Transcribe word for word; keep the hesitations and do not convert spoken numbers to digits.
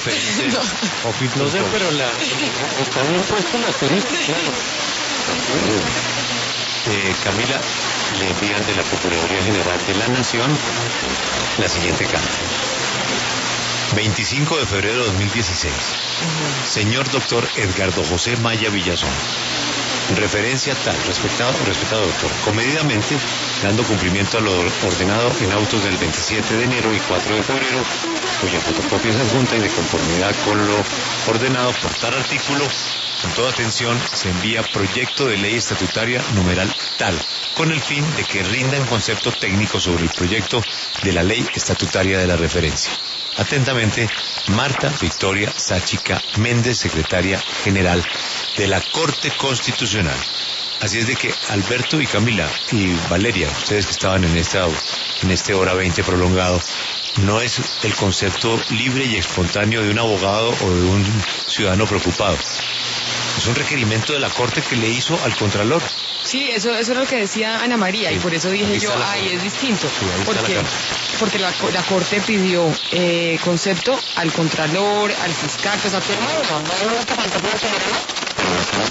referente No. office No sé, punto com. pero la, está bien puesto la asterisco, claro. Eh, Camila, le envían de la Procuraduría General de la Nación la siguiente carta. veinticinco de febrero de dos mil dieciséis. Señor doctor Edgardo José Maya Villazón. Referencia tal, respetado, respetado doctor, comedidamente, dando cumplimiento a lo ordenado en autos del veintisiete de enero y cuatro de febrero, cuya fotocopia es adjunta y de conformidad con lo ordenado por tal artículo, con toda atención se envía proyecto de ley estatutaria numeral tal, con el fin de que rinda un concepto técnico sobre el proyecto de la ley estatutaria de la referencia. Atentamente, Marta Victoria Sáchica Méndez, secretaria general de la Corte Constitucional. Así es de que Alberto y Camila y Valeria, ustedes que estaban en esta en este hora veinte prolongado, no es el concepto libre y espontáneo de un abogado o de un ciudadano preocupado. Es un requerimiento de la Corte que le hizo al Contralor. Sí, eso, eso es lo que decía Ana María, Sí, y por eso aquí dije está yo, la ay, Corte. es distinto. Sí, ahí está la porque carta. porque la, la Corte pidió eh, concepto al Contralor, al fiscal, pues a todo el mundo.